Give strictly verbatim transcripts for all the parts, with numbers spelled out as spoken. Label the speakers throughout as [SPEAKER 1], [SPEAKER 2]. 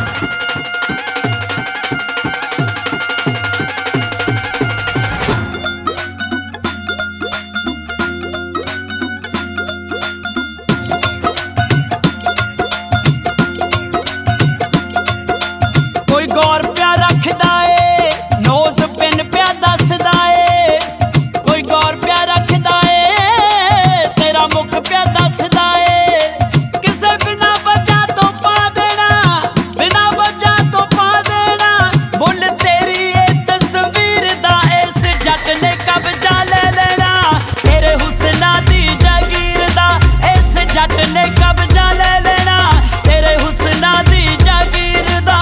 [SPEAKER 1] कोई गौर प्या रखदा ए नोज पिन प्या दसदा ए कोई गौर प्या रखदा ए तेरा मुख प्या दसदा ए किसे बिना वजह तो पा देना बिना वजह तो पा देना मुल तेरी ए तस्वीर दा इस जट ने कब्जा ले लेना तेरे हुस्ना दी जागीर दा इस जट ने कब्जा ले लेना तेरे हुस्ना दी जागीर दा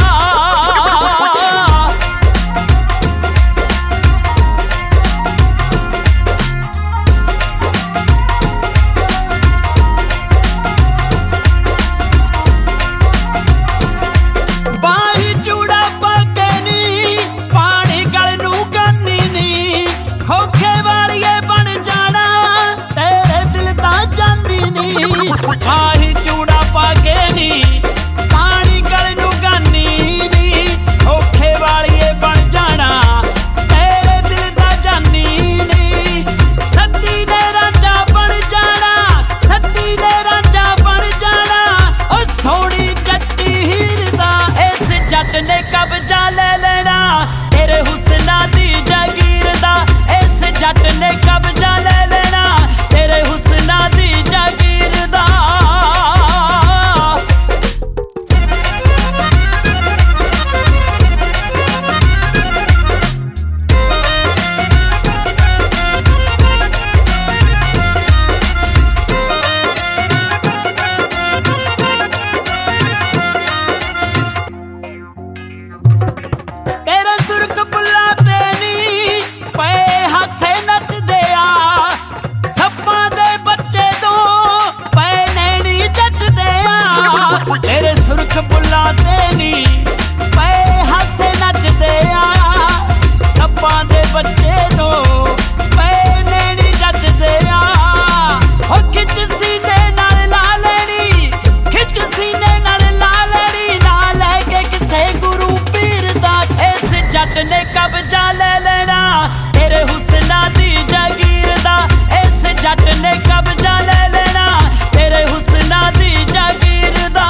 [SPEAKER 1] बाही चूड़ा पके नी पानी गल नू गन्नी नी खोखे वालिए बन जाना तेरे दिल दा जानी नी बाही चूड़ा पके नी पानी गल नू गन्नी नी खोखे वालिए बन जाना तेरे दिल दा जानी नी सत्ती ने रांझा बन जाना सत्ती ने रांझा बन जाना ओ सोहनी जट्टी हीर दा इस जट ने कब्जा ले लेना तेरे हुस्ना दी जागीर दा इस जट ने कब्जा ले लेना तेरे हुस्ना दी जागीर दा तेरे सुरख बुला देनी पे हासे नचदे आ सप्पां दे बच्चे तो पे नैनी जचदे आ तेरे सुरख बुला देनी पे हासे नचदे आ सप्पां दे बच्चे तो पे नैनी जचदे आ ओ खिच सीने नाल ला लेनी खिच सीने नाल ला लेनी ना लेके किसे गुरु पीर दा इस जट ने कब्जा ले लेना तेरे हुस्ना दी जागीर दा इस जट ने कब्जा ले लेना तेरे हुस्ना दी जागीर दा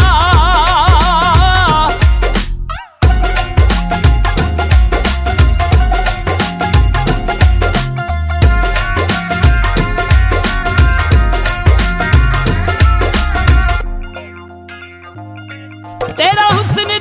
[SPEAKER 1] तेरा हुस्न